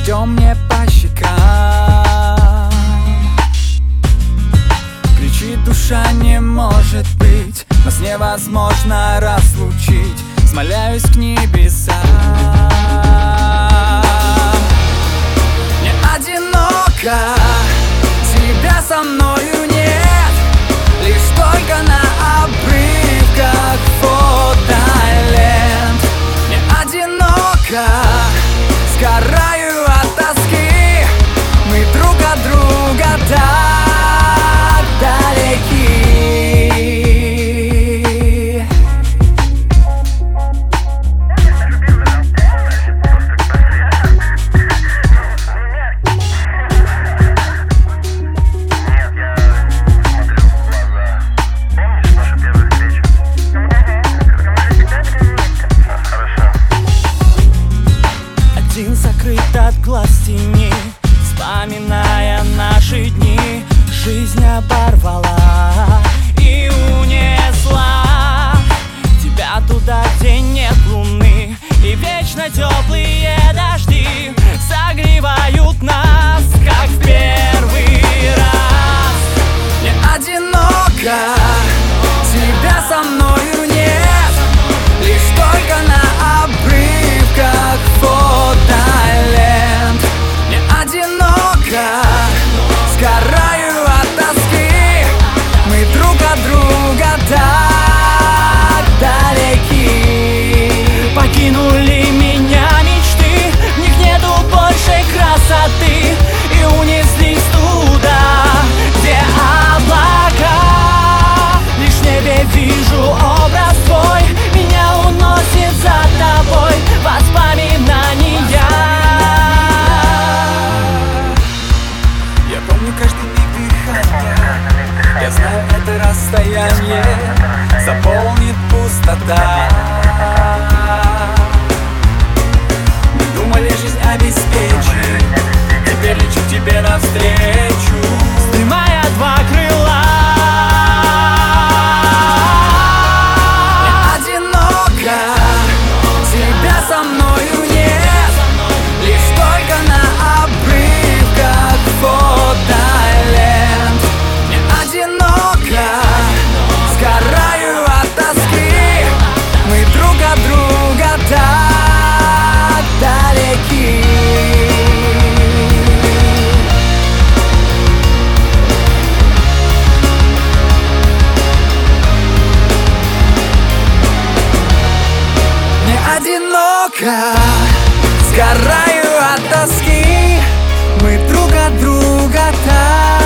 дождем мне по щекам. Кричит душа, не может быть, нас невозможно разлучить. Смоляюсь к небесам. Мне одиноко, тебя со мною нет, лишь только на обрывках фотолент. Мне одиноко, сгораю от тоски, мы друг от друга так далеки. Один закрыт от глаз тени, вспоминая наши дни. Жизнь оборвала и унесла тебя туда, где нет луны, и вечно теплые дожди согревают нас, как в первый раз. Мне одиноко, тебя со мною нет, лишь только на обрывках фотолент. Мне одиноко, сгораю от тоски, мы друг от друга так далеки. Покинули меня мечты, в них нету больше красоты, и унеслись туда, где облака. Лишь в небе вижу образ твой, меня уносит за тобой воспоминания. Я помню каждый миг дыхания, я знаю, это расстояние заполнит пустота. Мы думали, жизнь обеспечит, теперь лечу к тебе навстречу, Снимая два крыла. Мне одиноко, тебя со мною нет, лишь только на обрывках фотолент. Мне одиноко, сгораю от тоски, мы друг от друга так далеки. Мне одиноко, сгораю от тоски, мы друг от друга так